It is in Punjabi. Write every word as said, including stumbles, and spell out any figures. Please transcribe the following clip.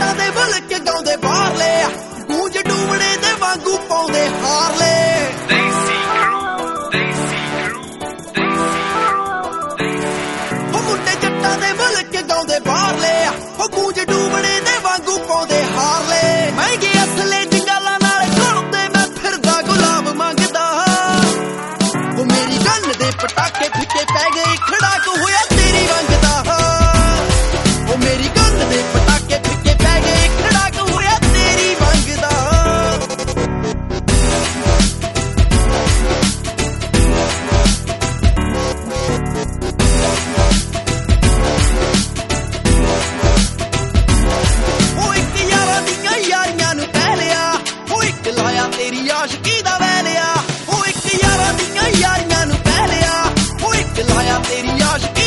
ਜੱਟਾਂ ਦੇ ਬੁਲ ਕੇ ਗਾਉਂਦੇ ਬਾਹਰਲੇ ਆ ਗੂੰਜ ਡੂਮਣੇ ਦੇ ਵਾਂਗੂ ਪਾਉਂਦੇ ਹਾਰਲੇ ਗਾਉਂਦੇ ਬਾਹਰਲੇ ਆ ਉਹ ਗੂੰਜ ਡੂਬਣੇ ਦੇ ਵਾਂਗੂ ਪਾਉਂਦੇ ਹਾਰਲੇ ਮਹਿੰਗੇ ਅਸਲੇ ਜੰਗਾਲਾਂ ਨਾਲ ਘੁਲਦੇ ਮੈਂ ਫਿਰਦਾ ਗੁਲਾਮ ਮੰਗਦਾ ਉਹ ਮੇਰੀ ਗੰਨ ਦੇ ਪਟਾਕੇ ਫਿੱਕੇ ਪੈ ਗਏ ਖੜਾਕ ਹੋਇਆ ਤੇਰੀ ਰੰਗ ਦਾ ਉਹ ਮੇਰੀ ਗੰਨ ਦੇ ਪਟਾਕੇ ਫਿੱਕੇ ਪੈ ਗਏ ਖੜਾਕ ਹੋਇਆ ਤੇਰੀ ਰੰਗ ਦਾ ਤੇਰੀ ਆਸ਼ਕੀ ਦਾ ਵੈਲਿਆ ਉਹ ਇੱਕ ਯਾਰਾਂ ਦੀਆਂ ਯਾਰੀਆਂ ਨੂੰ ਪਹਿ ਲਿਆ ਉਹ ਇੱਕ ਲਾਇਆ ਤੇਰੀ ਆਸ਼ਕੀ